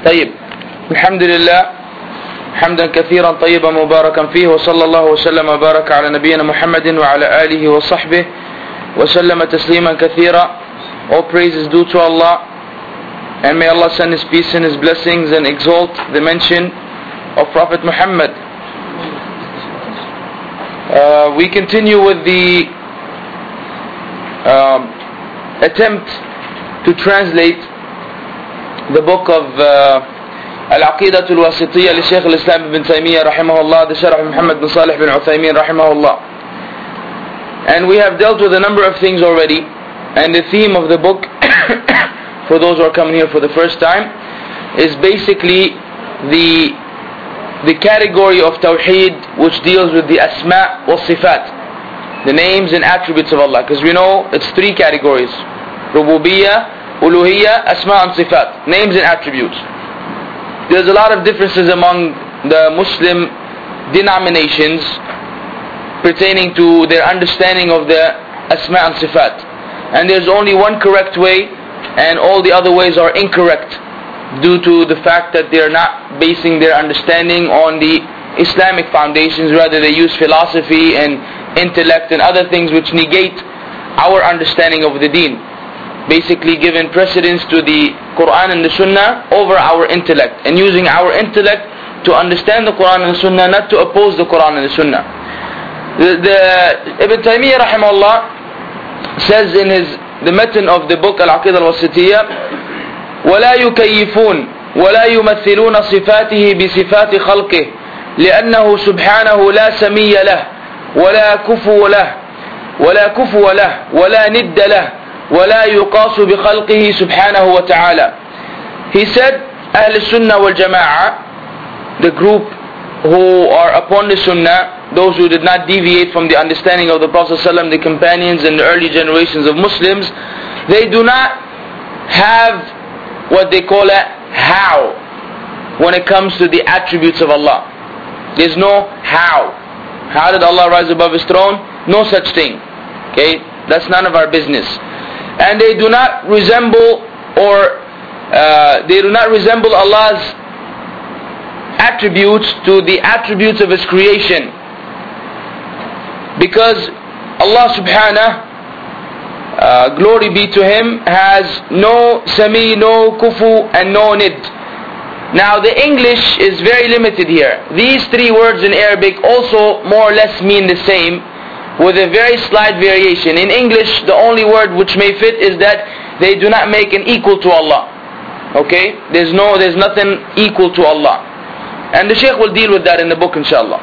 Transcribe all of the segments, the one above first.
طيب الحمد لله حمدا كثيرا طيبا مباركا فيه وصلى الله وسلم وبارك على نبينا محمد وعلى آله وصحبه وسلم تسليما كثيرا. All praise is due to Allah, and may Allah send His peace and His blessings and exalt the mention of Prophet Muhammad. We continue with the attempt to translate the book of Al-Aqidah Al-Wasitiyya li Shaykh Al-Islam Ibn Taymiyyah rahimahullah, the Sharh Muhammad bin Salih bin Uthaymin rahimahullah. And we have dealt with a number of things already, and the theme of the book for those who are coming here for the first time is basically the category of Tawheed which deals with the Asma' wa Sifat, the names and attributes of Allah, because we know it's three categories: Rububiyyah, Uluhiyyah, Asma' and Sifat, names and attributes. There's a lot of differences among the Muslim denominations pertaining to their understanding of the Asma' and Sifat, and there's only one correct way and all the other ways are incorrect due to the fact that they're not basing their understanding on the Islamic foundations. Rather, they use philosophy and intellect and other things which negate our understanding of the deen, basically giving precedence to the Quran and the Sunnah over our intellect, and using our intellect to understand the Quran and the Sunnah, not to oppose the Quran and the Sunnah. Ibn Taymiyyah rahimahullah says in the matan of the book Al-Aqidah Al-Wasitiyya, ولا يكيفون ولا يمثلون صفاته بصفات خلقه لأنه سبحانه لا سمي له ولا كفو له ولا ند له ولا يقاس بخلقه سبحانه وتعالى. He said, Ahl Sunnah wal Jama'ah, the group who are upon the Sunnah, those who did not deviate from the understanding of the Prophet ﷺ, the companions and the early generations of Muslims, they do not have what they call a how when it comes to the attributes of Allah. There's no how. How did Allah rise above His throne? No such thing. Okay, that's none of our business. And they do not resemble Allah's attributes to the attributes of His creation, because Allah subhanahu glory be to Him, has no sami, no kufu and no nid. Now the English is very limited here. These three words in Arabic also more or less mean the same, with a very slight variation. In English, the only word which may fit is that they do not make an equal to Allah. Okay? There's nothing equal to Allah. And the Shaykh will deal with that in the book inshallah.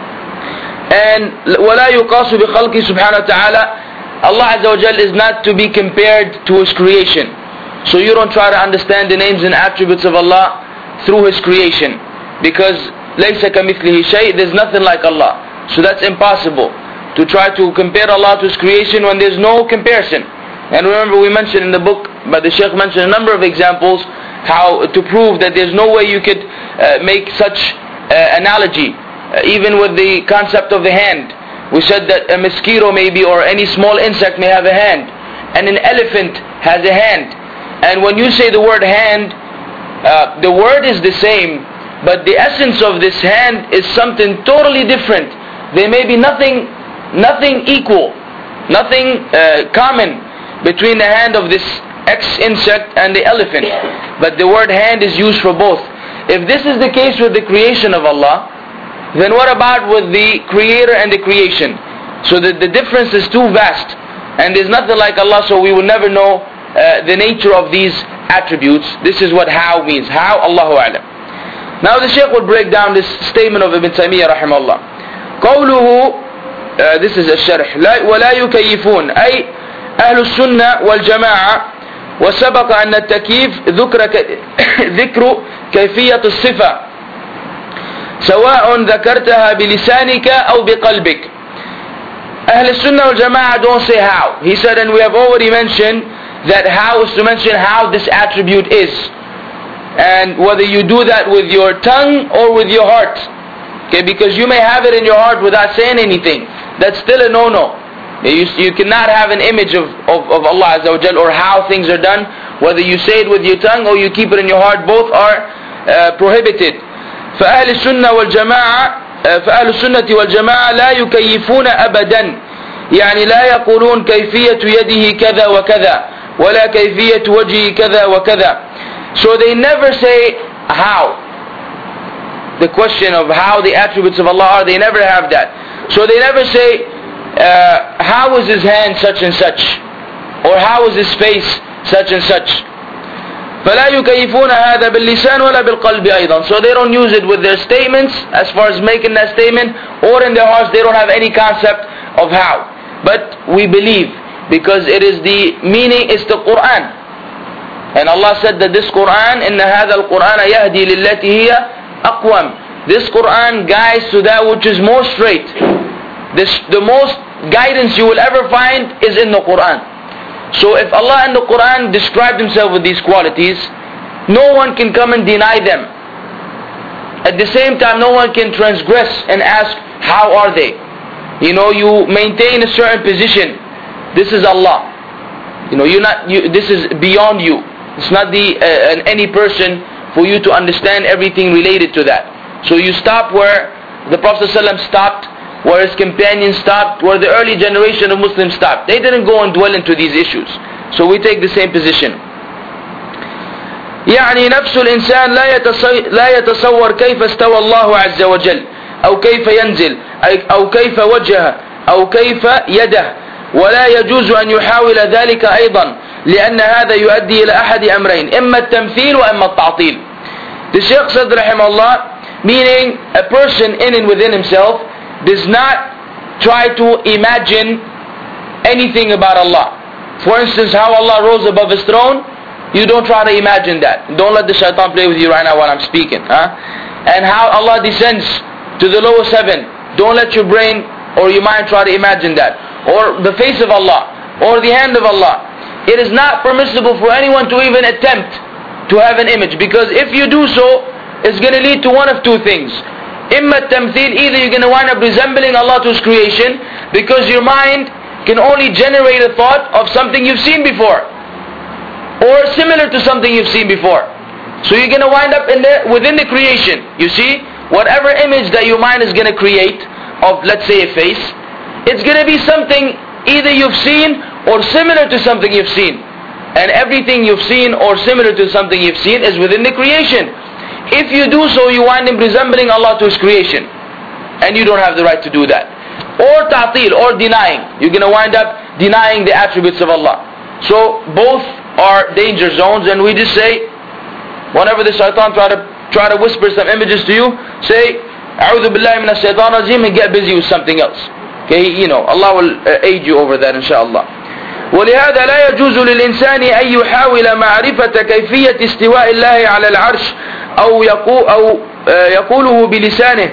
And وَلَا يُقَاسُ بِخَلْقِ سُبْحَانَهُ وَتَعَالَى, Allah Azza wa Jal is not to be compared to His creation. So you don't try to understand the names and attributes of Allah through His creation, because لَيْسَ كَمِثْلِهِ شَيْءٍ, there's nothing like Allah. So that's impossible to try to compare Allah to His creation when there's no comparison. And remember, we mentioned in the book, but the Shaykh mentioned a number of examples how to prove that there's no way you could make such analogy, even with the concept of the hand. We said that a mosquito maybe, or any small insect may have a hand, and an elephant has a hand. And when you say the word hand, the word is the same, but the essence of this hand is something totally different. There may be nothing equal, nothing common between the hand of this X insect and the elephant, but the word hand is used for both. If this is the case with the creation of Allah, then what about with the creator and the creation? So the difference is too vast, and there's nothing like Allah, so we will never know the nature of these attributes. This is what how means. How, Allahu A'lam. Now the Shaykh will break down this statement of Ibn Taymiyyah rahimahullah. قوله, this is a sharh, ولا يكيفون أي أهل السنة والجماعة. وسبق أن التكييف ذكر كيفية الصفة سواء ذكرتها بلسانك أو بقلبك. Ahl Sunnah wal Jama'ah don't say how. He said, and we have already mentioned that how is to mention how this attribute is, and whether you do that with your tongue or with your heart. Okay, because you may have it in your heart without saying anything. That's still a no-no. You cannot have an image of Allah Azza wa Jal, or how things are done, whether you say it with your tongue or you keep it in your heart. Both are prohibited. فأهل السنة والجماعة فأهل السنة والجماعة لا يكيفون أبدا، يعني لا يقولون كيفية يده كذا وكذا ولا كيفية وجهه كذا وكذا. So they never say how. The question of how the attributes of Allah are, they never have that. So they never say how is his hand such and such, or how is his face such and such. فلا يكيفون هذا باللسان ولا بالقلب أيضا. So they don't use it with their statements as far as making that statement, or in their hearts they don't have any concept of how. But we believe, because it is the meaning, it's the Quran. And Allah said that this Quran, إن هذا القرآن يهدي للتي هي أقوم. This Quran guides to that which is more straight. The most guidance you will ever find is in the Quran. So if Allah in the Quran described Himself with these qualities, no one can come and deny them. At the same time, no one can transgress and ask, how are they? You know, you maintain a certain position. This is Allah. You know, this is beyond you. It's not any person for you to understand everything related to that. So you stop where the Prophet ﷺ stopped, where his companions stopped, where the early generation of Muslims stopped. They didn't go and dwell into these issues. So we take the same position. يعني نفس الإنسان لا يتصور كيف استوى الله عز وجل، أو كيف ينزل، أو كيف وجهه، أو كيف يده، ولا يجوز أن يحاول ذلك أيضا، لأن هذا يؤدي إلى أحد أمرين، إما التمثيل وإما التعطيل. The Shaykh said rahimahullah, meaning a person in and within himself does not try to imagine anything about Allah. For instance, how Allah rose above His throne, you don't try to imagine that. Don't let the shaitan play with you right now while I'm speaking. And how Allah descends to the lowest heaven, don't let your brain or your mind try to imagine that. Or the face of Allah, or the hand of Allah. It is not permissible for anyone to even attempt to have an image, because if you do so, it's going to lead to one of two things. Imma tamthil, either you're going to wind up resembling Allah to His creation, because your mind can only generate a thought of something you've seen before, or similar to something you've seen before. So you're going to wind up within the creation. You see, whatever image that your mind is going to create of, let's say, a face, it's going to be something either you've seen or similar to something you've seen. And everything you've seen or similar to something you've seen is within the creation. If you do so, you wind up resembling Allah to His creation, and you don't have the right to do that. Or ta'til, or denying. You're going to wind up denying the attributes of Allah. So both are danger zones, and we just say, whenever the shaitan try to whisper some images to you, say A'udhu billahi minash shaitan rajim, and get busy with something else. Okay, you know, Allah will aid you over that inshallah. ولهذا لا يجوز للإنسان أن يحاول معرفة كيفية استواء الله على العرش أو يقوله بلسانه،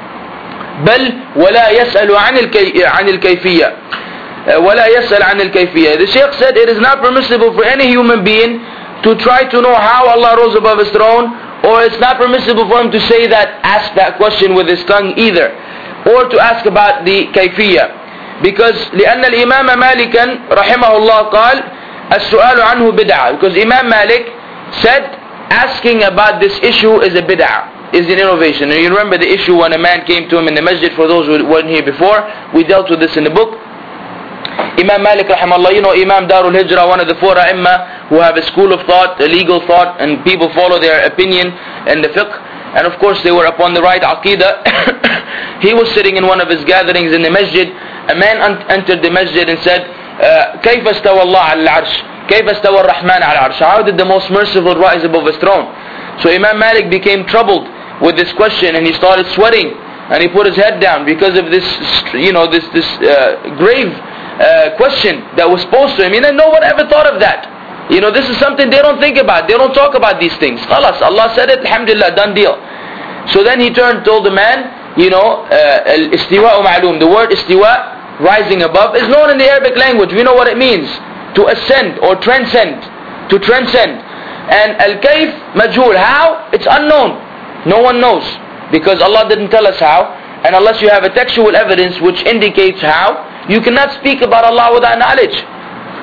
بل ولا يسأل عن الكيفية ولا يسأل عن الكيفية. The Shaykh said it is not permissible for any human being to try to know how Allah rose above His throne, or it's not permissible for him to say that, ask that question with his tongue either, or to ask about the kayfiyya. Because لأن الإمام مالكا رحمه الله قال السؤال عنه بدعة. Because Imam Malik said asking about this issue is a bid'ah, is an innovation. And you remember the issue when a man came to him in the masjid, for those who weren't here before, we dealt with this in the book. Imam Malik rahimahullah, you know, Imam Darul Hijrah, one of the four ai*imma who have a school of thought, a legal thought, and people follow their opinion in the fiqh. And of course they were upon the right aqidah. He was sitting in one of his gatherings in the masjid. A man entered the masjid and said, كيف استوى الله على العرش؟ كيف استوى الرحمن على العرش? How did the most merciful rise above His throne? So Imam Malik became troubled with this question, and he started sweating, and he put his head down because of this, you know, this grave question that was posed to him. And no one ever thought of that. You know, this is something they don't think about. They don't talk about these things. Khalas, Allah said it, alhamdulillah, done deal. So then he told the man, you know, al-istiwa'u ma'lum. The word istiwa, rising above, is known in the Arabic language. We know what it means. To ascend or transcend. To transcend. And al-kayf, majhul. How? It's unknown. No one knows. Because Allah didn't tell us how. And unless you have a textual evidence which indicates how, you cannot speak about Allah without knowledge.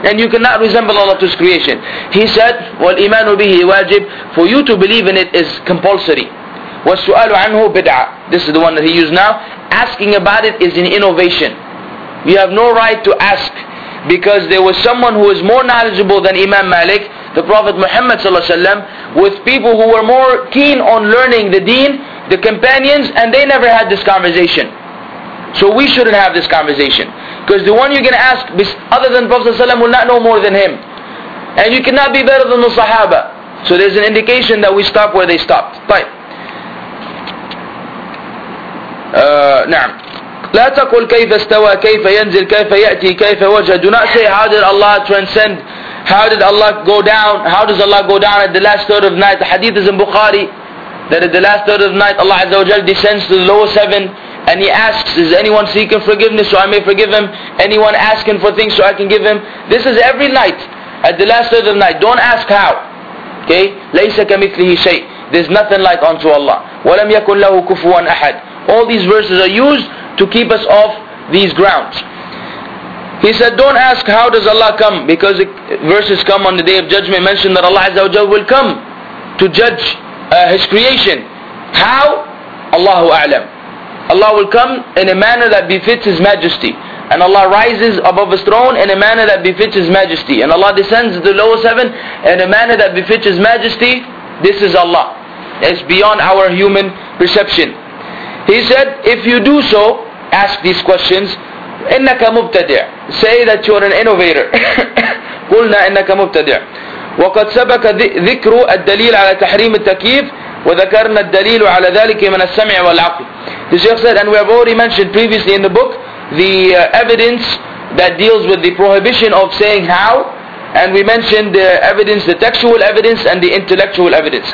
and you cannot resemble Allah to His creation. He said, وَالْإِيمَانُ بِهِ وَاجِبٌ. For you to believe in it is compulsory. وَالسُّؤَالُ عَنْهُ بِدْعَةٌ. This is the one that he used now. Asking about it is an innovation. You have no right to ask, because there was someone who was more knowledgeable than Imam Malik, the Prophet Muhammad ﷺ, with people who were more keen on learning the deen, the companions, and they never had this conversation. So we shouldn't have this conversation, because the one you're going to ask other than Prophet ﷺ will not know more than him, and you cannot be better than the Sahaba. So there's an indication that we stop where they stopped. Right. نعم. لا تقل كيف استوى كيف ينزل كيف يأتي كيف وجه. Do not say how did Allah transcend, how did Allah go down, how does Allah go down at the last third of the night. The hadith is in Bukhari that at the last third of the night Allah Azza wa Jal descends to the lowest heaven and He asks, is anyone seeking forgiveness so I may forgive him, anyone asking for things so I can give him. This is every night at the last third of the night. Don't ask how. Okay, ليس كمثله شيء. There's nothing like unto Allah. ولم يكن له كفوا أحد. All these verses are used to keep us off these grounds. He said, don't ask how does Allah come, because verses come on the day of judgment mention that Allah Azza wa Jalla will come to judge His creation. How? Allahu A'lam. Allah will come in a manner that befits His majesty, and Allah rises above His throne in a manner that befits His majesty, and Allah descends to the lowest heaven in a manner that befits His majesty. This is Allah. It's beyond our human perception. He said, if you do so, ask these questions, إِنَّكَ مُبْتَدِعٌ. Say that you're an innovator. قُلْنَا إِنَّكَ مُبْتَدِعٌ. وَقَدْ سَبَكَ ذِكْرُ الدَّلِيلِ عَلَى تَحْرِيمِ التَّكْيِيفِ وَذَكَرْنَا الدَّلِيلُ عَلى ذَلِكَ مِنَ السَّمْعِ وَالْعَقْلِ. The Shaykh said, and we have already mentioned previously in the book, the evidence that deals with the prohibition of saying how, and we mentioned the evidence, the textual evidence and the intellectual evidence.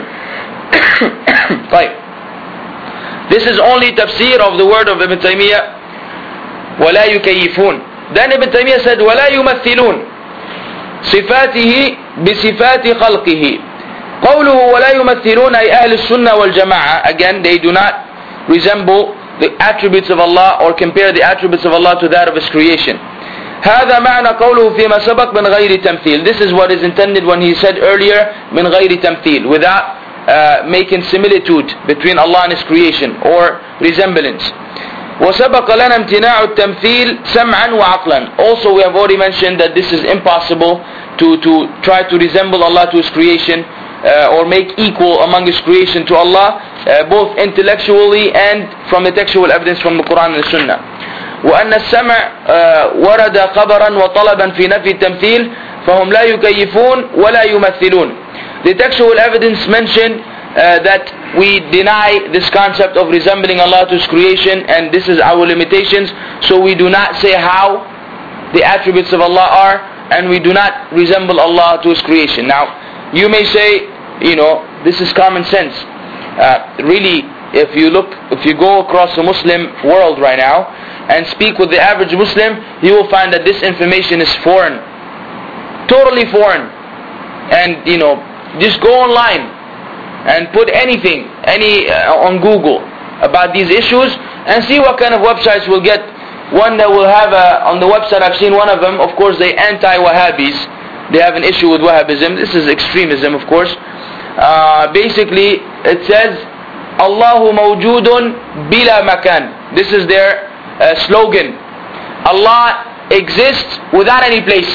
Right. This is only tafsir of the word of Ibn Taymiyyah. وَلَا يُكَيِّفُونَ. Then Ibn Taymiyyah said, وَلَا يُمَثِّلُونَ صِفَاتِهِ بِصِفَاتِ خَلْقِهِ. قَوْلُهُ وَلَا يُمَثِّلُونَ أي أهل السنة والجماعة. Again, they do not resemble the attributes of Allah or compare the attributes of Allah to that of His creation. هذا معنى قوله فيما سبق من غير تمثيل. This is what is intended when he said earlier من غير تمثيل, without making similitude between Allah and His creation or resemblance. وسبق لنا امتناع التمثيل سمعا وعقلا. Also we have already mentioned that this is impossible to try to resemble Allah to His creation or make equal among His creation to Allah, both intellectually and from the textual evidence from the Quran and the Sunnah. وأن السمع ورد خبرا وطلبا في نفي التمثيل فهم لا يكيفون ولا يمثلون. The textual evidence mentioned that we deny this concept of resembling Allah to His creation, and this is our limitations. So we do not say how the attributes of Allah are, and we do not resemble Allah to His creation. Now, you may say, this is common sense. Really, if you go across the Muslim world right now and speak with the average Muslim, you will find that this information is foreign, totally foreign. And just go online and put anything on Google about these issues and see what kind of websites we'll get. One that will have on the website, I've seen one of them, of course they anti-Wahhabis, they have an issue with Wahhabism. This is extremism, of course. Basically it says Allahu mawjudun bila makan. This is their slogan. Allah exists without any place,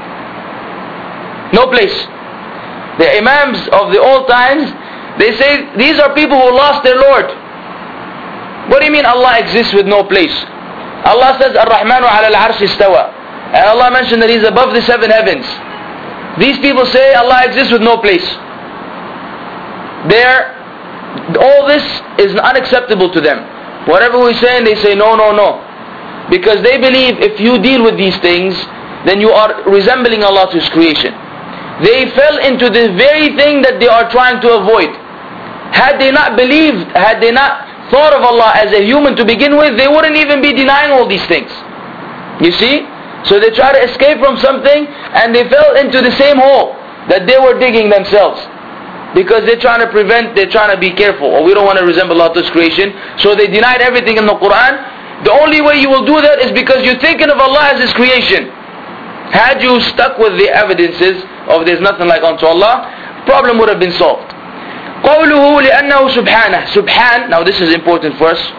no place. The Imams of the old times, they say these are people who lost their Lord. What do you mean Allah exists with no place? Allah says Ar-Rahmanu ala al-Arsh istawa, and Allah mentioned that He's above the seven heavens. These people say Allah exists with no place. All this is unacceptable to them. Whatever we're saying, they say no, no, no, because they believe if you deal with these things, then you are resembling Allah to His creation. They fell into the very thing that they are trying to avoid. Had they not believed, had they not thought of Allah as a human to begin with, they wouldn't even be denying all these things. You see? So they try to escape from something and they fell into the same hole that they were digging themselves. Because they're trying to be careful. Or we don't want to resemble Allah to His creation. So they denied everything in the Quran. The only way you will do that is because you're thinking of Allah as His creation. Had you stuck with the evidences of there's nothing like unto Allah, problem would have been solved. قوله لأنه سبحانه. Subhan, now this is important for us.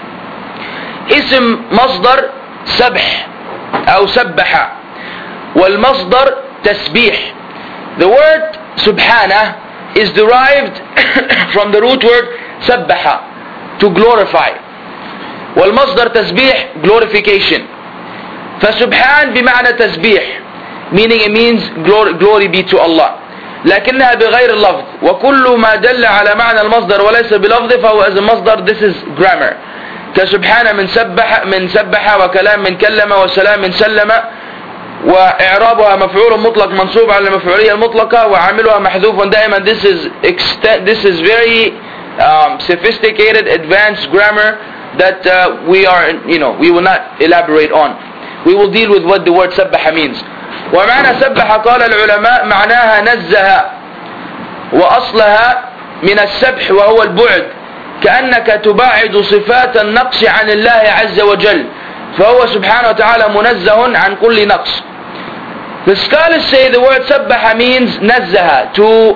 اسم مصدر سبح أو سبح والمصدر تسبيح. The word سبحانه is derived from the root word سبح, to glorify. والمصدر تسبيح, glorification. فسبحان بمعنى تسبيح, meaning it means glory be to Allah. لكنها بغير اللفظ. وكل ما دل على معنى المصدر وليس بلفظ فهو as a مصدر. This is grammar. كسبحان من سبح وكلام من كلم وسلام من سلم وإعرابها مفعول مطلق منصوب على المفعولية المطلقة وعاملها محذوف دائما. This is very sophisticated, advanced grammar that we will not elaborate on. We will deal with what the word سبح means. ومعنى سبح قال العلماء معناها نزه وأصلها من السبح وهو البعد, كأنك تباعد صفات النقص عن الله عز وجل, فهو سبحانه وتعالى منزه عن كل نقص. The scholars say the word سبح means نزه, to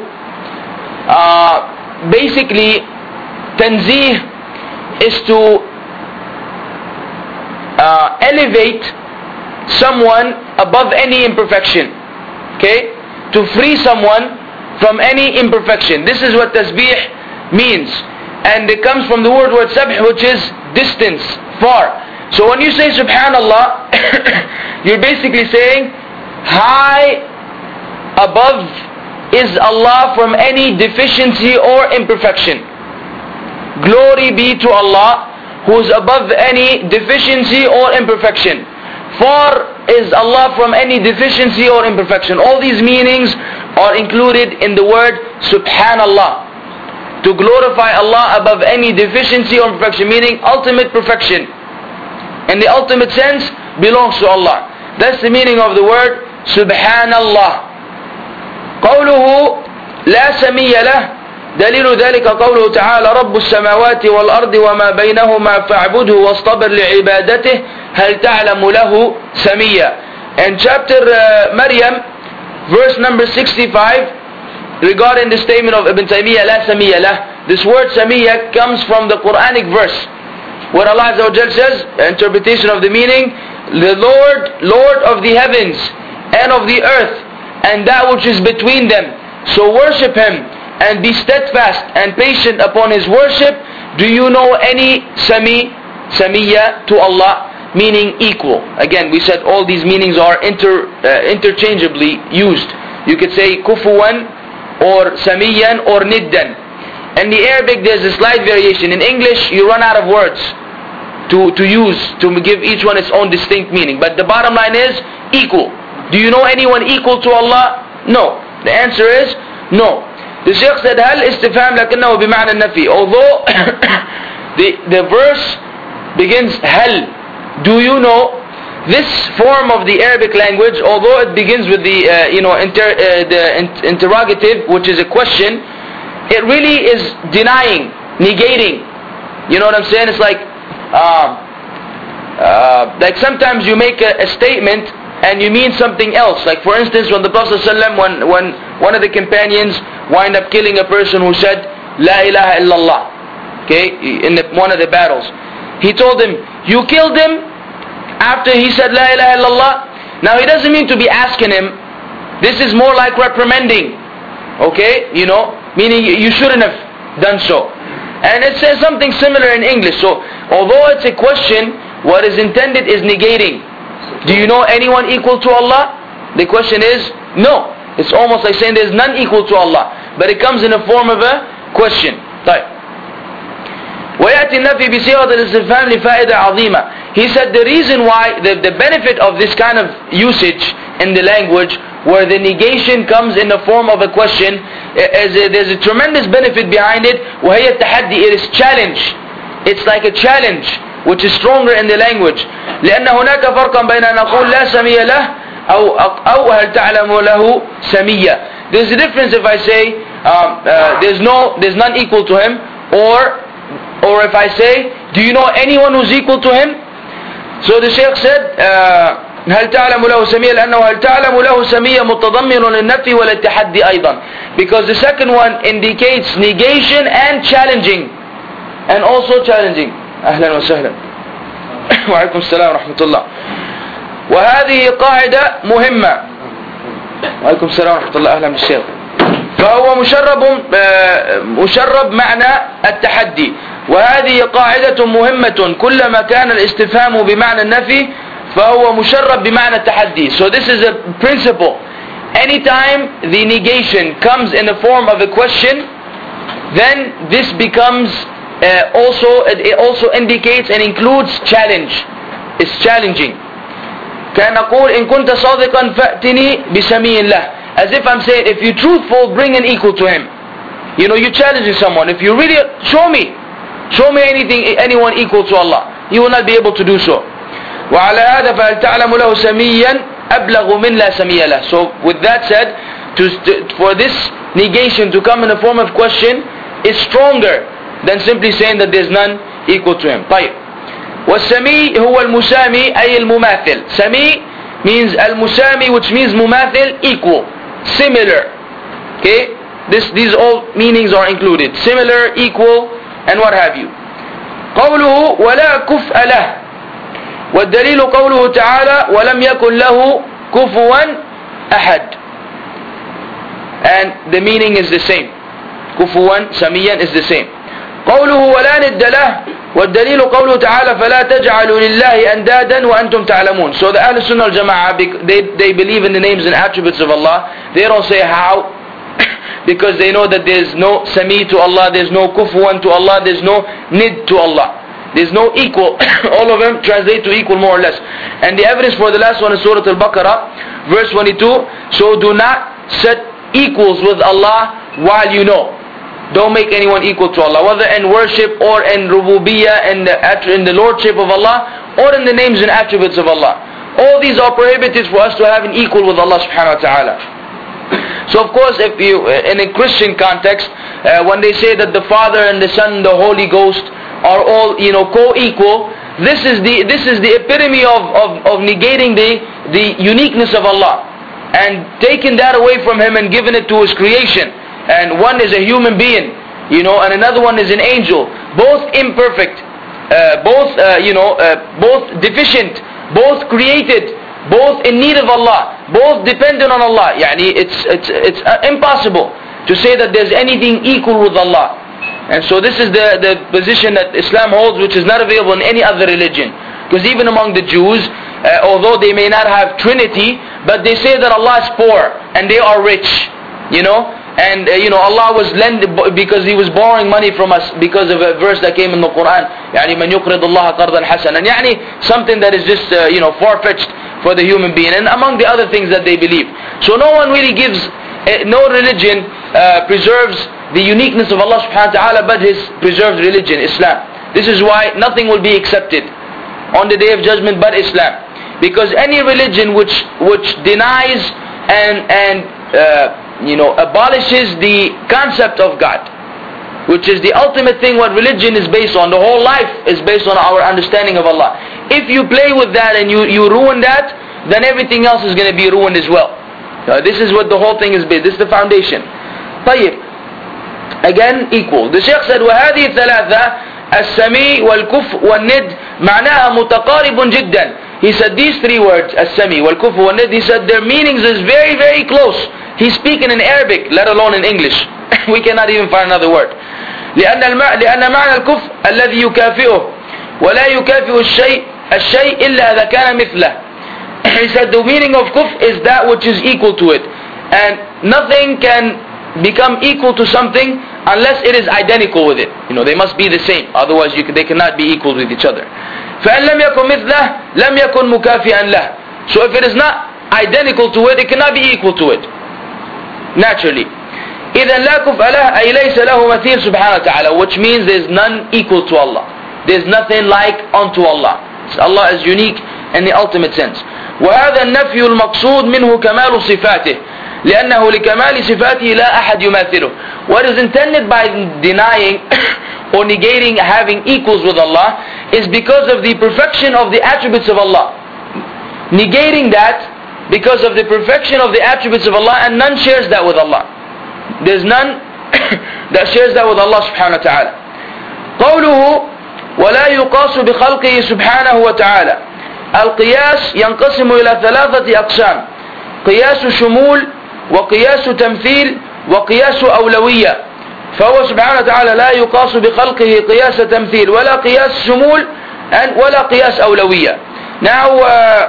basically تنزيه is to elevate someone above any imperfection, okay, to free someone from any imperfection. This is what tasbih means, and it comes from the word sabh, which is distance, far. So when you say subhanallah, you're basically saying high above is Allah from any deficiency or imperfection. Glory be to Allah who is above any deficiency or imperfection. Far is Allah from any deficiency or imperfection. All these meanings are included in the word subhanallah. To glorify Allah above any deficiency or imperfection, meaning ultimate perfection. In the ultimate sense, belongs to Allah. That's the meaning of the word subhanallah. قوله لا سمي له دليل ذلك قوله تعالى رب السماوات والأرض وما بينهما فاعبده واصطبر لعبادته هل تعلم له سميا. In chapter Maryam, verse number 65, regarding the statement of Ibn Taymiyyah لا سمي له, this word سمية comes from the Quranic verse where Allah Azza wa Jal says, interpretation of the meaning, the Lord of the heavens and of the earth and that which is between them, so worship Him and be steadfast and patient upon His worship. Do you know any Samiyya to Allah, meaning equal? Again, we said all these meanings are interchangeably used. You could say kufuwan or Samiyan or Niddan. In the Arabic there's a slight variation. In English you run out of words to use to give each one its own distinct meaning. But the bottom line is equal. Do you know anyone equal to Allah? No. The answer is no. The Shaykh said هل استفهام لكنه بمعنى النفي. Although the verse begins هل, do you know, this form of the Arabic language, although it begins with the interrogative, which is a question, it really is denying, negating. You know what I'm saying? It's like sometimes you make a statement and you mean something else. Like for instance, when the Prophet ﷺ, when one of the companions wind up killing a person who said La ilaha illallah, okay, in one of the battles, he told him, you killed him after he said La ilaha illallah. Now he doesn't mean to be asking him. This is more like reprimanding, okay, meaning you shouldn't have done so. And it says something similar in English. So although it's a question, what is intended is negating. Do you know anyone equal to Allah? The question is no. It's almost like saying there's none equal to Allah, but it comes in the form of a question. ويأتي النفي بصيغة الاستفهام لفائدة عظيمة. He said the reason why, the benefit of this kind of usage in the language where the negation comes in the form of a question, there's a tremendous benefit behind it. وهي التحدي, it is challenge. It's like a challenge which is stronger in the language. لأن هناك فرقا بين أن نقول لا سمي له أو هل تعلم له سمية. There's a difference if I say there's none equal to him, or if I say, do you know anyone who's equal to him? So the Shaykh said هل تعلم له سمية لأنه هل تعلم له سمية متضمن للنفي والتحدي أيضا, because the second one indicates negation and challenging and also challenging. أهلا وسهلا. وعليكم السلام ورحمة الله. وهذه قاعدة مهمة. وعليكم السلام ورحمة الله. أهلا بالشيخ. فهو مشرب معنى التحدي, وهذه قاعدة مهمة كلما كان الاستفهام بمعنى النفي فهو مشرب بمعنى التحدي. So this is a principle. Anytime the negation comes in the form of a question, then this becomes it also indicates and includes challenge. It's challenging. كان نقول إن كنت صادقا فأتني بسمي الله, as if I'm saying, if you're truthful, bring an equal to him. You know, you're challenging someone. If you really show me anyone equal to Allah, you will not be able to do so. وعلى هذا فهل تعلم له سميا أبلغ من لا سمي له. So with that said, for this negation to come in the form of question is stronger than simply saying that there's none equal to him. طيب. والسمي هو المسامي أي المماثل. سمي means المسامي, which means مماثل, equal, similar. Okay, these all meanings are included. Similar, equal, and what have you. قوله ولا كفء له, والدليل قوله تعالى ولم يكن له كفوا أحد, and the meaning is the same. كفوا سميا is the same. قوله ولا ند له, والدليل قوله تعالى فلا تجعلوا لله أندادا وأنتم تعلمون. So the Ahl Sunnah al-Jama'ah, they believe in the names and attributes of Allah. They don't say how, because they know that there's no Sami to Allah, there's no Kufuwan to Allah, there's no Nid to Allah, there's no equal. All of them translate to equal more or less. And the evidence for the last one is Surah Al-Baqarah verse 22. So do not set equals with Allah while you know. Don't make anyone equal to Allah, whether in worship or in rububiyyah, in the lordship of Allah, or in the names and attributes of Allah. All these are prohibited for us to have an equal with Allah subhanahu wa ta'ala. So of course, if you, in a Christian context, when they say that the Father and the Son and the Holy Ghost are all, co-equal, this is the epitome of negating the uniqueness of Allah and taking that away from Him and giving it to His creation. And one is a human being, and another one is an angel. Both imperfect, both deficient, both created, both in need of Allah, both dependent on Allah. It's impossible to say that there's anything equal with Allah. And so this is the position that Islam holds, which is not available in any other religion. Because even among the Jews, although they may not have Trinity, but they say that Allah is poor and they are rich. And Allah was because He was borrowing money from us because of a verse that came in the Quran. مَنْ يُقْرِضُ اللَّهَ قَرْضًا حَسَنًا. Something that is just far-fetched for the human being, and among the other things that they believe. So no one really gives, no religion preserves the uniqueness of Allah subhanahu wa ta'ala but His preserved religion, Islam. This is why nothing will be accepted on the Day of Judgment but Islam. Because any religion which denies and abolishes the concept of God, which is the ultimate thing what religion is based on, the whole life is based on our understanding of Allah. If you play with that and you ruin that, then everything else is going to be ruined as well. This is what the whole thing is based. This is the foundation. طيب. Again, equal. The Shaykh said, وَهَذِهِ الثَّلَاثَةِ السَّمِي وَالْكُفْء وَالنِّدْ مَعْنَاهَا مُتَقَارِبٌ جِدًّا. He said these three words, السَّمِي وَالْكُفْء وَالنِّدْ, he said their meanings is very, very close. He's speaking in Arabic, let alone in English. We cannot even find another word. لأن معنى الكفء الذي يكافئه ولا يكافئ الشيء إلا إذا كان مثله. He said the meaning of kuf is that which is equal to it, and nothing can become equal to something unless it is identical with it. They must be the same, otherwise they cannot be equal with each other. فإن لم يكن مثله لم يكن مكافئا له. So if it is not identical to it, it cannot be equal to it naturally. إذن لا كفء له أي ليس له مثيل سبحانه وتعالى, which means there is none equal to Allah. There is nothing like unto Allah. So Allah is unique in the ultimate sense. وهذا النفي المقصود منه كمال صفاته لأنه لكمال صفاته لا أحد يماثله. What is intended by denying or negating having equals with Allah is because of the perfection of the attributes of Allah. negating that because of the perfection of the attributes of Allah, and none shares that with Allah. There's none that shares that with Allah subhanahu wa ta'ala. قوله ولا يقاس بخلقه سبحانه وتعالى. القياس ينقسم إلى ثلاثة أقسام: قياس شمول، وقياس تمثيل، وقياس أولوية. فهو سبحانه وتعالى لا يقاس بخلقه قياس تمثيل ولا قياس شمول ولا قياس أولوية. Now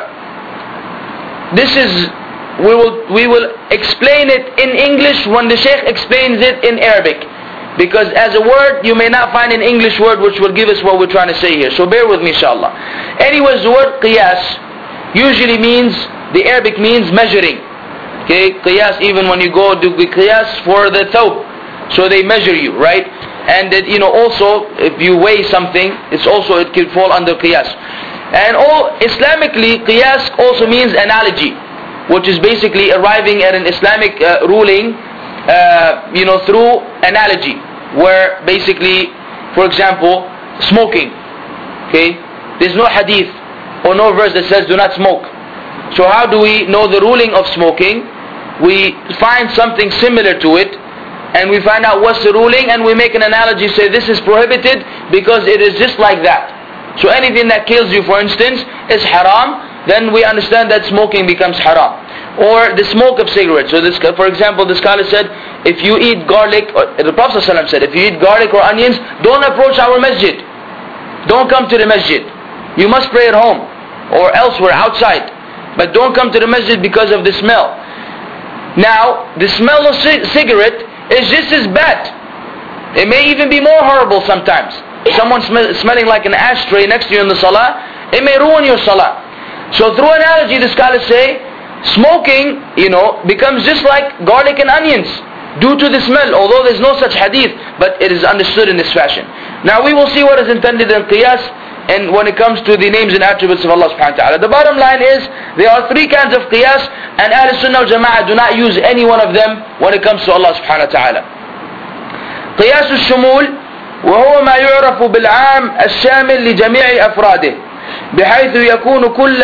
this is, we will explain it in English when the Shaykh explains it in Arabic, because as a word you may not find an English word which will give us what we're trying to say here, so bear with me inshallah. Anyways, the word qiyas usually means, the Arabic means measuring. Okay, qiyas, even when you go do qiyas for the thawb, so they measure you, right? And that, also if you weigh something, it can fall under qiyas. And Islamically, qiyas also means analogy, which is basically arriving at an Islamic ruling, through analogy, where basically, for example, smoking. Okay, there's no hadith or no verse that says do not smoke. So how do we know the ruling of smoking? We find something similar to it, and we find out what's the ruling, and we make an analogy, say this is prohibited because it is just like that. So anything that kills you, for instance, is haram, then we understand that smoking becomes haram. Or the smoke of cigarettes. So this, for example, the scholar said, if you eat garlic, or the Prophet ﷺ said, if you eat garlic or onions, don't approach our masjid. Don't come to the masjid. You must pray at home or elsewhere, outside. But don't come to the masjid because of the smell. Now, the smell of cigarette is just as bad. It may even be more horrible sometimes. Someone smelling like an ashtray next to you in the salah, it may ruin your salah. So through analogy, the scholars say, smoking, becomes just like garlic and onions due to the smell, although there's no such hadith, but it is understood in this fashion. Now we will see what is intended in qiyas, and when it comes to the names and attributes of Allah subhanahu wa ta'ala. The bottom line is, there are three kinds of qiyas, and Ahl Sunnah wal Jama'ah do not use any one of them when it comes to Allah subhanahu wa ta'ala. قياس الشمول وهو ما يعرف بالعام الشامل لجميع أفراده، بحيث يكون كل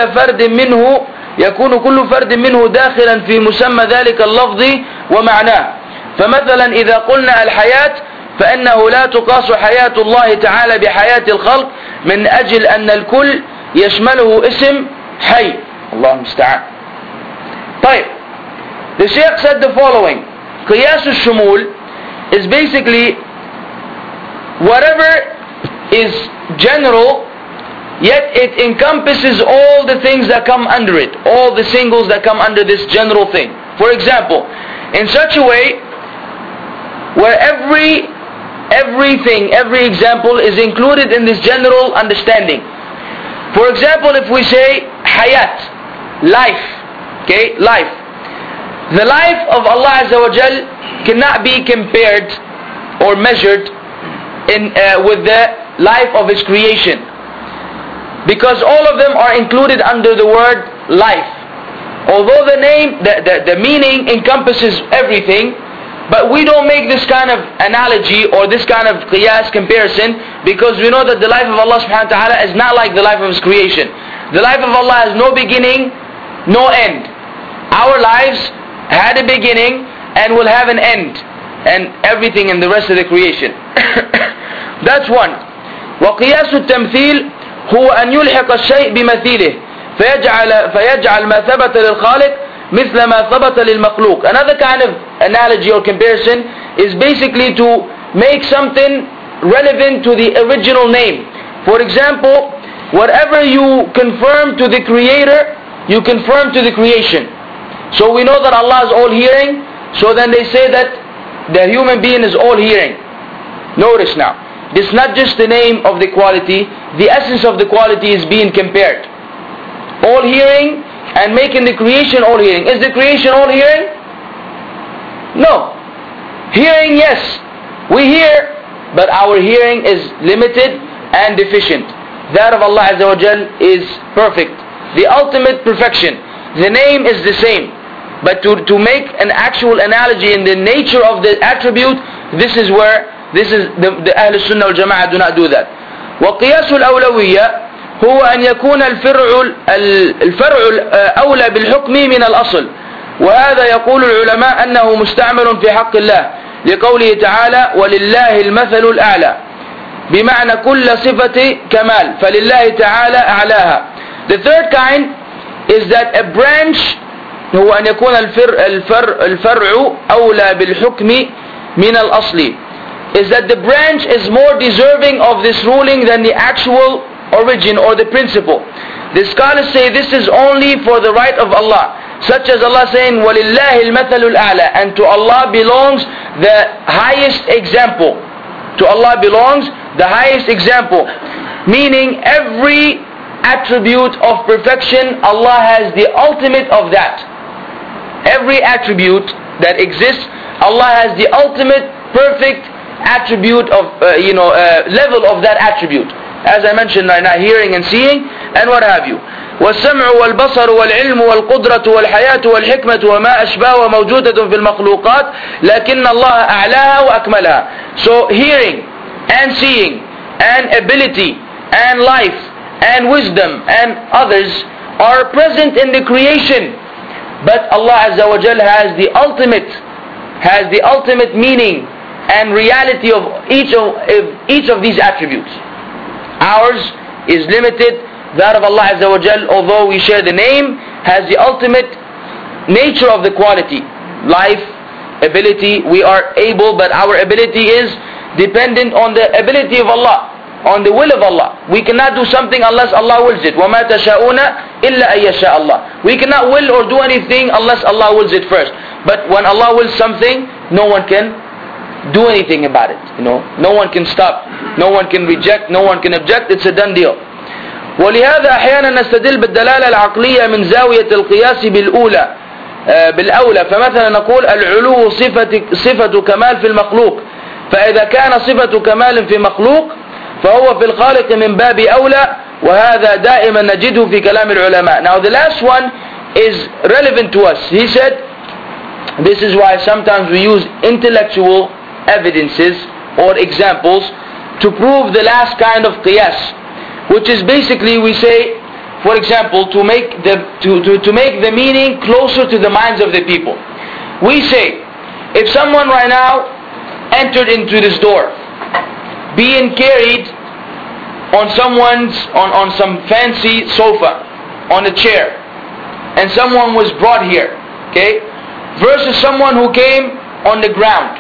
فرد منه داخلا في مسمى ذلك اللفظ ومعناه. فمثلا إذا قلنا الحياة، فإنه لا تقاس حياة الله تعالى بحياة الخلق، من أجل أن الكل يشمله اسم حي. الله المستعان. طيب, the Shaykh said the following: قياس الشمول is basically whatever is general, yet it encompasses all the things that come under it, all the singles that come under this general thing. For example, in such a way where every example is included in this general understanding. For example, if we say hayat, life, okay, life. The life of Allah Azza wa Jal cannot be compared or measured with the life of His creation, because all of them are included under the word life. Although the name, the meaning encompasses everything, but we don't make this kind of analogy or this kind of qiyas comparison, because we know that the life of Allah subhanahu wa ta'ala is not like the life of His creation. The life of Allah has no beginning, no end. Our lives had a beginning and will have an end, and everything in the rest of the creation. That's one. وقياس التمثيل هو أن يلحق الشيء بمثيله فيجعل ما ثبت للخالق مثل ما ثبت للمخلوق. Another kind of analogy or comparison is basically to make something relevant to the original name. For example, whatever you confirm to the Creator, you confirm to the creation. So we know that Allah is all hearing, so then they say that the human being is all hearing. Notice now, this is not just the name of the quality, the essence of the quality is being compared. All hearing and making the creation all hearing. Is the creation all hearing? No. Hearing, yes. We hear, but our hearing is limited and deficient. That of Allah Azza wa Jal is perfect. The ultimate perfection. The name is the same. But to make an actual analogy in the nature of the attribute, this is the Ahl Sunnah wal Jama'ah do not do that. وقياس الأولوية هو أن يكون الفرع أولى بالحكم من الأصل، وهذا يقول العلماء أنه مستعمل في حق الله لقوله تعالى ولله المثل الأعلى، بمعنى كل صفة كمال فلله تعالى أعلاها. The third kind is that a branch هو أن يكون الفرع أولى بالحكم من الأصل, is that the branch is more deserving of this ruling than the actual origin or the principle. The scholars say this is only for the right of Allah, such as Allah saying وَلِلَّهِ الْمَثَلُ الْأَعْلَى, and to Allah belongs the highest example. To Allah belongs the highest example, meaning every attribute of perfection, Allah has the ultimate of that. Every attribute that exists, Allah has the ultimate perfect attribute of level of that attribute, as I mentioned right now, hearing and seeing and what have you. والسمع والبصر والعلم والقدرة والحياة والحكمة وما أشباه موجودة في المخلوقات لكن الله أعلاها وأكملها. So hearing and seeing and ability and life and wisdom and others are present in the creation, but Allah Azza wa Jal has the ultimate meaning and reality of each of these attributes. Ours is limited. That of Allah Azza wa Jal, although we share the name, has the ultimate nature of the quality. Life, ability, we are able, but our ability is dependent on the ability of Allah, on the will of Allah. We cannot do something unless Allah wills it. وَمَا تَشَاءُونَ إِلَّا أَن يَشَاءَ اللَّهُ. We cannot will or do anything unless Allah wills it first. But when Allah wills something, no one can do anything about it. No one can stop, no one can reject, no one can object. It's a done deal. ولهذا أحيانا نستدل بالدلالة العقلية من زاوية القياس بالأولى. فمثلا نقول العلو صفة كمال في المخلوق، فإذا كان صفة كمال في مخلوق فهو في الخالق من باب أولى، وهذا دائما نجده في كلام العلماء. Now the last one is relevant to us. He said, this is why sometimes we use intellectual evidences or examples to prove the last kind of qiyas, which is basically, we say, for example, to make the meaning closer to the minds of the people. We say, if someone right now entered into this door, being carried on on some fancy sofa, on a chair, and someone was brought here, okay, versus someone who came on the ground,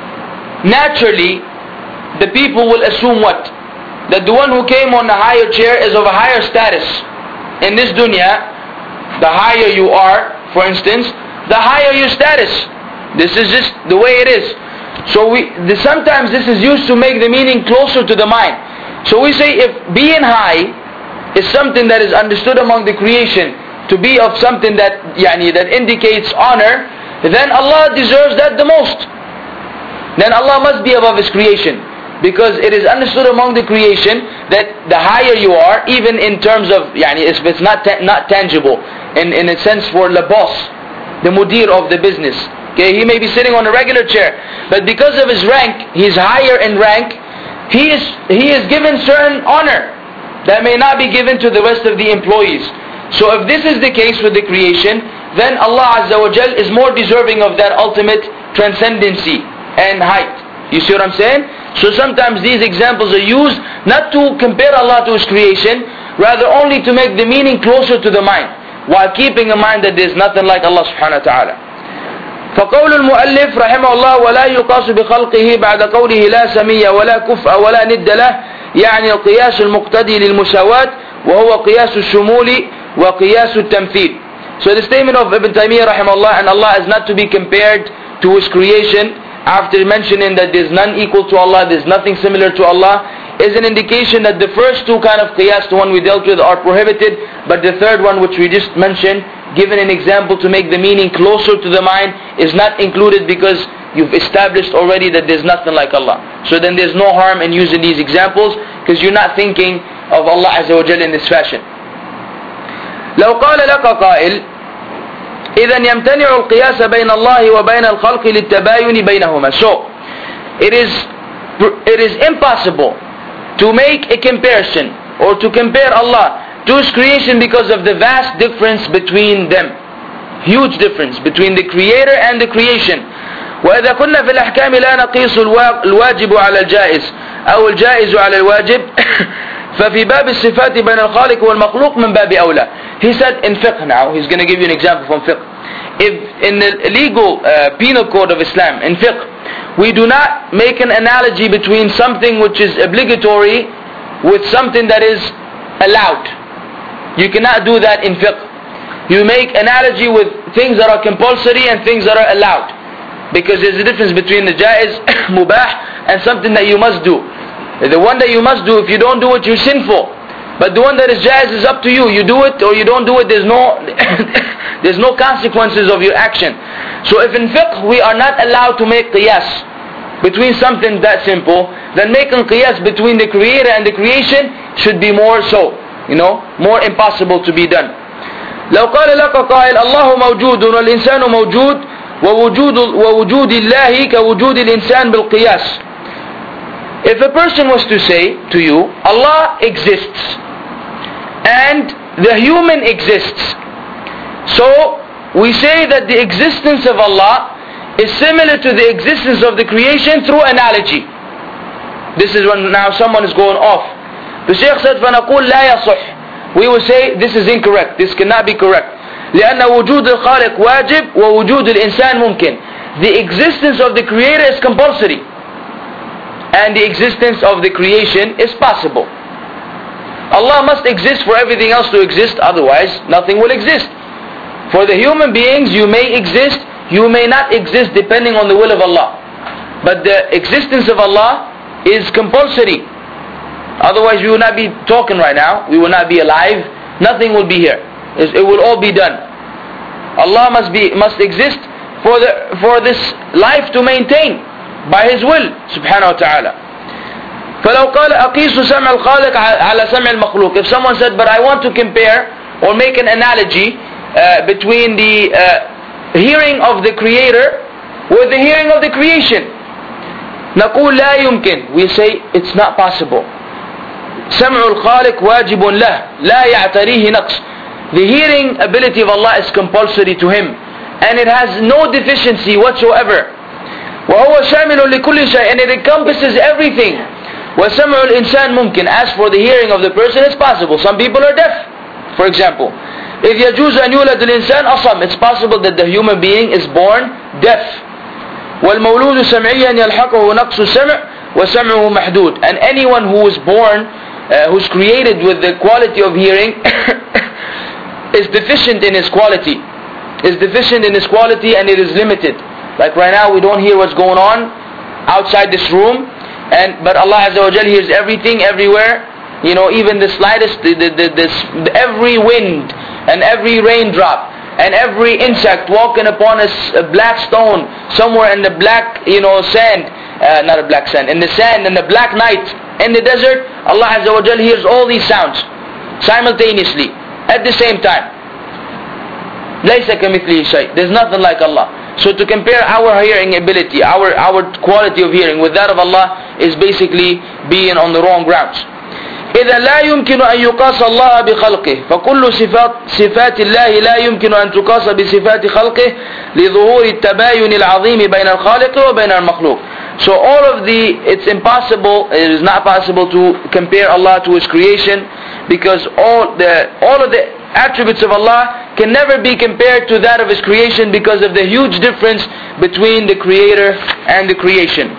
naturally, the people will assume what? That the one who came on the higher chair is of a higher status. In this dunya, the higher you are, for instance, the higher your status. This is just the way it is. So sometimes this is used to make the meaning closer to the mind. So we say if being high is something that is understood among the creation to be of something that indicates honor, then Allah deserves that the most. Then Allah must be above His creation. Because it is understood among the creation that the higher you are, even in terms of, if it's not tangible, in a sense for the boss, the mudir of the business. Okay, he may be sitting on a regular chair, but because of his rank, he's higher in rank, he is given certain honor that may not be given to the rest of the employees. So if this is the case with the creation, then Allah Azza wa Jal is more deserving of that ultimate transcendency and height. You see what I'm saying? So sometimes these examples are used not to compare Allah to His creation, rather only to make the meaning closer to the mind, while keeping in mind that there is nothing like Allah subhanahu wa ta'ala. فقول المؤلف رحمه الله ولا يقاس بخلقه بعد قوله لا سمي ولا كفء ولا ند له، يعني القياس المقتضي للمساواة وهو قياس الشمول وقياس التمثيل. So the statement of Ibn Taymiyyah رحمه الله, and Allah is not to be compared to His creation, after mentioning that there is none equal to Allah, there is nothing similar to Allah, is an indication that the first two kind of qiyas, the one we dealt with, are prohibited, but the third one, which we just mentioned, given an example to make the meaning closer to the mind, is not included because you've established already that there's nothing like Allah. So then there's no harm in using these examples, because you're not thinking of Allah Azza wa Jalla in this fashion. لو قال لك قائل إذن يمتنع القياس بين الله وبين الخلق للتباين بينهما. So it is impossible to make a comparison or to compare Allah to His creation because of the vast difference between them. Huge difference between the Creator and the creation. وإذا كنا في الأحكام لا نقيس الواجب على الجائز أو الجائز على الواجب ففي باب الصفات بين الخالق والمخلوق من باب أولى. He said in fiqh now, he's going to give you an example from fiqh. If in the legal penal code of Islam, in fiqh, we do not make an analogy between something which is obligatory with something that is allowed. You cannot do that in fiqh. You make analogy with things that are compulsory and things that are allowed. Because there's a difference between the jaiz, mubah, and something that you must do. The one that you must do, if you don't do it, you're sinful. But the one that is jaiz is up to you. You do it or you don't do it, there's no consequences of your action. So if in fiqh we are not allowed to make qiyas between something that simple, then making qiyas between the Creator and the creation should be more so, more impossible to be done. لو قال لك قائل الله موجود والإنسان موجود ووجود الله كوجود الإنسان بالقياس. If a person was to say to you, Allah exists and the human exists, so we say that the existence of Allah is similar to the existence of the creation through analogy. This is when now someone is going off. The Shaykh said فنقول لا يصح. We will say this is incorrect, this cannot be correct. لأن وجود الخالق واجب ووجود الإنسان ممكن. The existence of the Creator is compulsory and the existence of the creation is possible. Allah must exist for everything else to exist, otherwise nothing will exist. For the human beings, you may exist, you may not exist depending on the will of Allah. But the existence of Allah is compulsory. Otherwise we will not be talking right now, we will not be alive, nothing will be here. It will all be done. Allah must exist for this life to maintain by His will subhanahu wa ta'ala. فلو قال أقيس سمع الخالق على سمع المخلوق. If someone said, but I want to compare or make an analogy between the hearing of the Creator with the hearing of the creation, نقول لا يمكن. We say it's not possible. سمع الخالق واجب له لا يعتريه نقص. The hearing ability of Allah is compulsory to Him and it has no deficiency whatsoever. وهو شامل لكل شيء, and it encompasses everything. وسمع الإنسان ممكن. As for the hearing of the person, it's possible. Some people are deaf, for example. إذ يجوز أن يولد الإنسان أصم. It's possible that the human being is born deaf. والمولود سمعيا يلحقه نقص السمع وسمعه محدود. And anyone who is born, who's created with the quality of hearing is deficient in his quality. Is deficient in his quality and it is limited. Like right now we don't hear what's going on outside this room, but Allah Azza wa Jal hears everything everywhere. Even the slightest, every wind and every raindrop and every insect walking upon a black stone somewhere in the black sand, not a black sand, in the sand, in the black night, in the desert, Allah Azza wa Jal hears all these sounds simultaneously at the same time. ليس كمثله شيء. There's nothing like Allah. So to compare our hearing ability, our quality of hearing with that of Allah is basically being on the wrong grounds. إذا لا يمكن أن يقاس الله بخلقه فكل صفات الله لا يمكن أن تقاس بصفات خلقه لظهور التباين العظيم بين الخالق وبين المخلوق. So it's impossible, it is not possible to compare Allah to His creation, because all of the attributes of Allah can never be compared to that of His creation because of the huge difference between the Creator and the creation.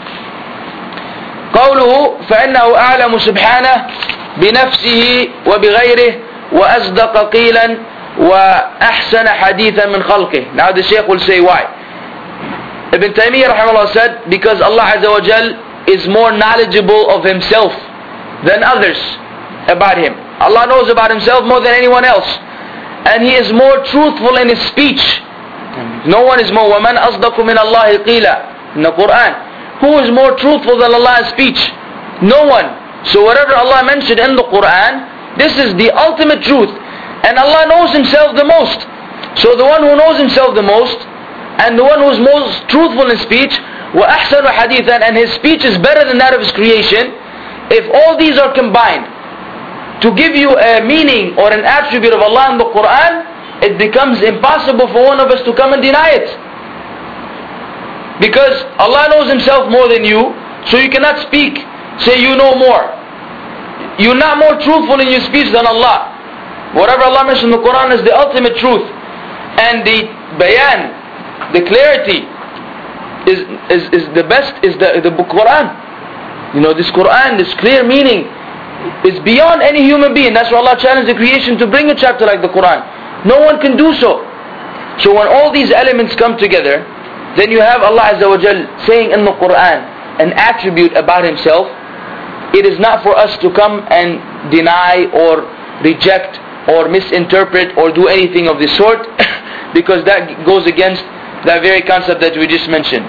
قوله فإنه أعلم سبحانه بنفسه وبغيره وأصدق قيلا وأحسن حديثا من خلقه. Now the Shaykh will say why. Ibn Taymiyyah rahimahullah said, because Allah Azza wa Jal is more knowledgeable of Himself than others about Him. Allah knows about Himself more than anyone else. And He is more truthful in His speech. No one is more. وَمَنْ أَصْدَقُ مِنَ اللَّهِ قِيلًا. In the Quran. Who is more truthful than Allah in speech? No one. So whatever Allah mentioned in the Quran, this is the ultimate truth. And Allah knows Himself the most. So the one who knows Himself the most, and the one who is most truthful in speech, وَأَحْسَنُ حَدِيثًا, and his speech is better than that of His creation. If all these are combined, to give you a meaning or an attribute of Allah in the Quran, it becomes impossible for one of us to come and deny it. Because Allah knows Himself more than you, so you cannot speak, say you know more. You're not more truthful in your speech than Allah. Whatever Allah mentions in the Quran is the ultimate truth. And the bayan, the clarity, is the best, is the book Quran. You know, this Quran, this clear meaning, is beyond any human being. That's why Allah challenged the creation to bring a chapter like the Quran. No one can do so. So when all these elements come together, then you have Allah Azza wa Jal saying in the Quran an attribute about Himself. It is not for us to come and deny or reject or misinterpret or do anything of the sort, because that goes against that very concept that we just mentioned.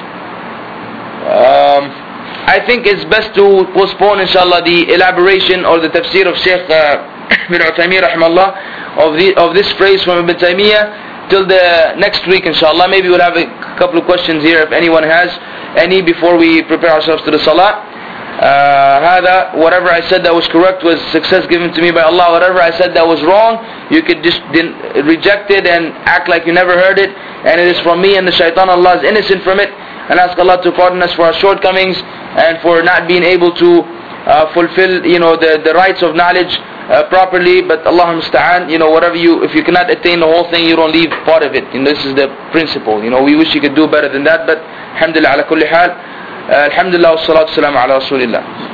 I think it's best to postpone, inshallah, the elaboration or the tafsir of Shaykh Ibn Uthaymeen rahimahullah of this phrase from Ibn Taymiyyah till the next week, inshallah. Maybe we'll have a couple of questions here if anyone has any before we prepare ourselves to the salah. Whatever I said that was correct was success given to me by Allah. Whatever I said that was wrong, you could just reject it and act like you never heard it, and it is from me and the shaitan. Allah is innocent from it, and ask Allah to pardon us for our shortcomings and for not being able to fulfill, the rights of knowledge properly. But Allah musta'an, if you cannot attain the whole thing, you don't leave part of it. This is the principle. We wish you could do better than that, but alhamdulillah ala kulli hal. Alhamdulillah, wassalatu wassalamu ala rasulillah.